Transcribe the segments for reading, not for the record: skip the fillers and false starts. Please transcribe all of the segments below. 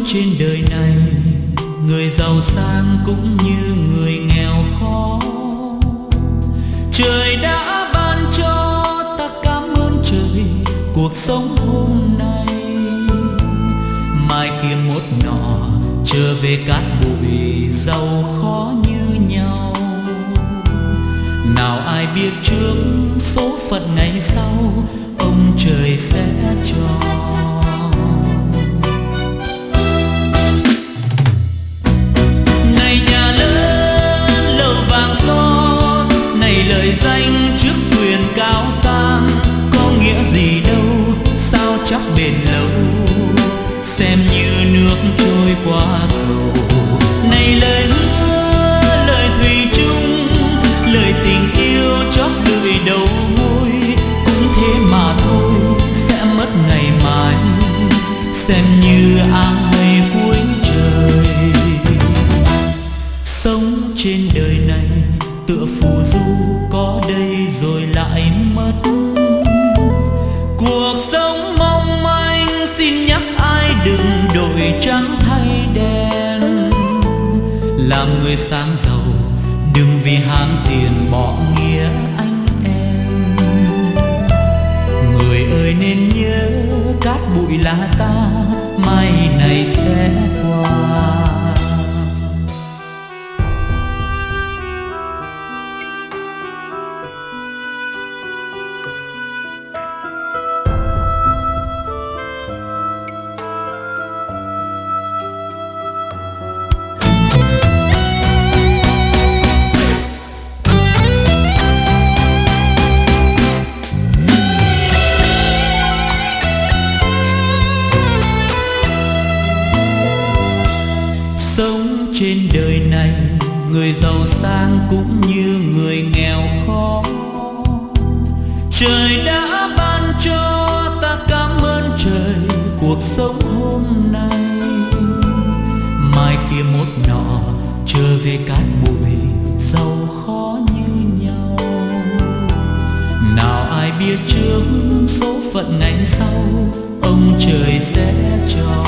trên đời này, người giàu sang cũng như người nghèo khó. Trời đã ban cho ta cảm ơn trời cuộc sống hôm nay. Mai kia mốt nọ trở về cát bụi giàu khó như nhau. Nào ai biết trước số phận ngày sau ông trời sẽ cho. Này nhà lớn lầu vàng son, này lời danh trước quyền cao sang, có nghĩa gì đâu sao chắc bền lâu, xem như nước trôi qua cầu. Này lời hứa lời thủy chung, lời tình yêu chót lưỡi đầu môi, cũng thế mà thôi sẽ mất ngày mai, xem như áng mây cuối trời. Sống trên đời này tựa phù du, có đây rồi lại mất. Cuộc sống mong manh xin nhắc ai đừng đổi trắng thay đen. Làm người sang giàu đừng vì ham tiền bỏ nghĩa anh em. Người ơi nên nhớ cát bụi là ta, mai này sẽ qua. Sống trên đời này, người giàu sang cũng như người nghèo khó. Trời đã ban cho ta cảm ơn trời cuộc sống hôm nay. Mai kia mốt nọ trở về cát bụi giàu khó như nhau. Nào ai biết trước số phận ngày sau ông trời sẽ cho.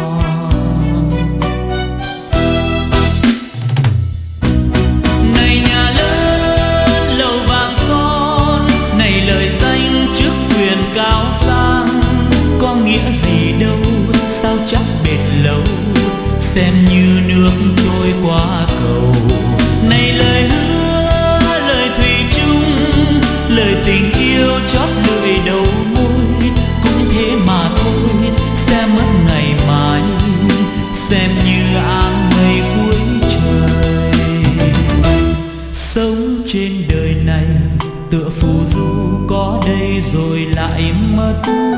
Nghĩa gì đâu sao chắc bền lâu, xem như nước trôi qua cầu. Này lời hứa lời thủy chung, lời tình yêu chót lưỡi đầu môi, cũng thế mà thôi sẽ mất ngày mai, xem như áng mây cuối trời. Sống trên đời này tựa phù du, có đây rồi lại mất.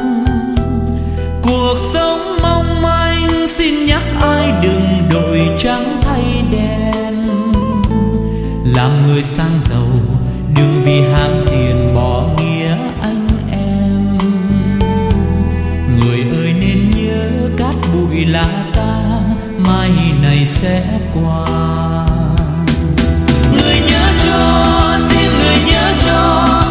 Cuộc sống mong manh xin nhắc ai đừng đổi trắng thay đen. Làm người sang giàu đừng vì ham tiền bỏ nghĩa anh em. Người ơi nên nhớ cát bụi là ta, mai này sẽ qua. Người nhớ cho, xin người nhớ cho,